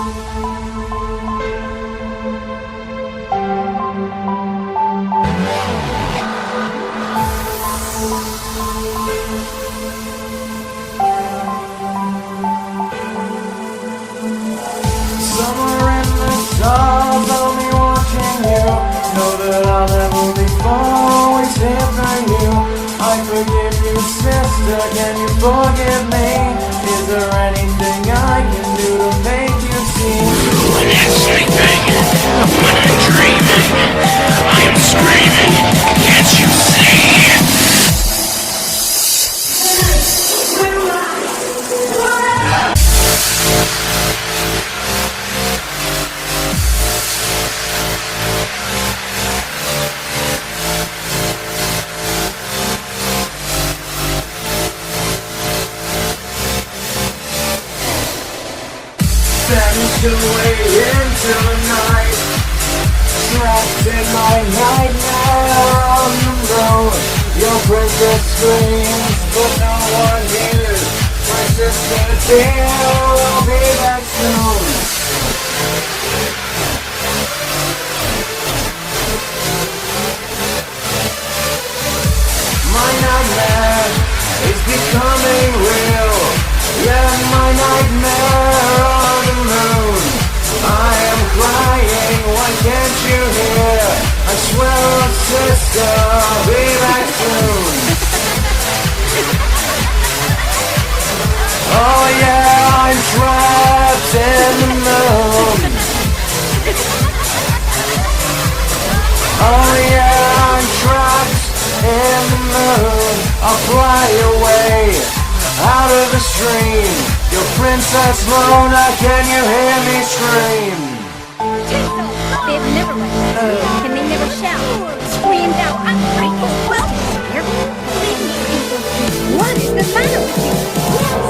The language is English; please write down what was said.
Somewhere in the stars, I'll be watching you. Know that I'll never be far, always here for you. I forgive you, sister, can you forgive me? Is there anything I can do to make you see? When I'm sleeping, when I'm dreaming, I am screaming, can't you see? Vanished away into the night, trapped in my nightmare on the road. Your princess screams, but no one hears. My sister dear will be back soon. My nightmare is becoming real. Yeah, my nightmare on the moon. I am crying, why can't you hear? I swear, oh sister, I'll be back soon. Oh yeah, I'm trapped in the moon. Oh yeah, I'm trapped in the moon. I'll fly away out of the stream. Your princess Mona, can you hear me scream? They've never run, and they never shall. Screamed out, I'm free as well. Believe me, Angel, what is the matter with you?